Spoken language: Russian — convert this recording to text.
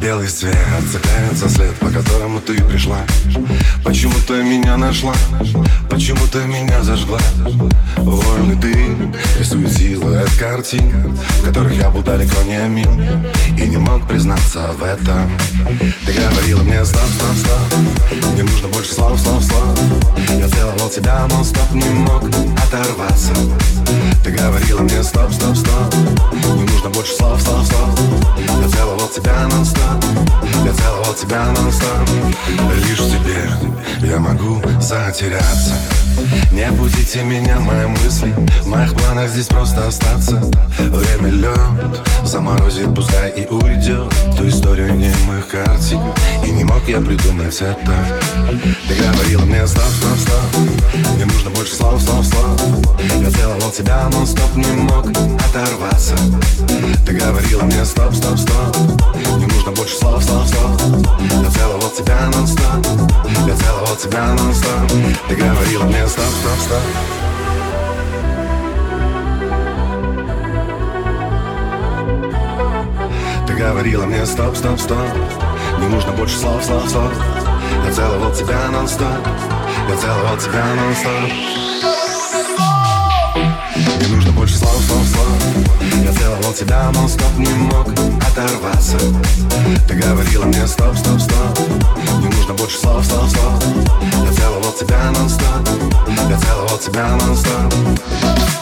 Белый свет цепляется след, по которому ты пришла. Почему ты меня нашла? Почему ты меня зажгла? Вольный дым рисует силуэт картин, в которых я был далеко не мил и не мог признаться в этом. Ты говорила мне стоп, стоп, стоп, не нужно больше слов, слов, слов. Я целовал тебя, но стоп, не мог оторваться. Ты говорила мне стоп, стоп, стоп, не нужно больше слов, слов, слов. Я целовал тебя нон-стоп, я целовал тебя нон-стоп. Лишь в тебе я могу затеряться. Не будите меня, мои мысли, в моих планах здесь просто остаться. Время лед заморозит, пускай и уйдет ту историю немых картин. И не мог я придумать это. Ты говорила мне стоп, стоп, стоп, не нужно больше слов, слов, слов. Я целовал тебя, но стоп, не мог оторваться. Ты говорила мне стоп, стоп, стоп, не нужно больше слов, слов, слов. Я целовал тебя нон-стоп, я целовал тебя нон-стоп. Ты говорила мне стоп, стоп, стоп. Ты говорила мне стоп, стоп, стоп, не нужно больше слов, слов, слов. Я целовал тебя нон-стоп, я целовал тебя нон-стоп. Не нужно больше слов, слов, слов. Я целовал тебя нон-стоп, не мог оторваться. Ты говорила мне стоп, стоп, стоп, не нужно больше слов, слов, слов. Я целовал тебя нон-стоп, я целовал тебя нон-стоп.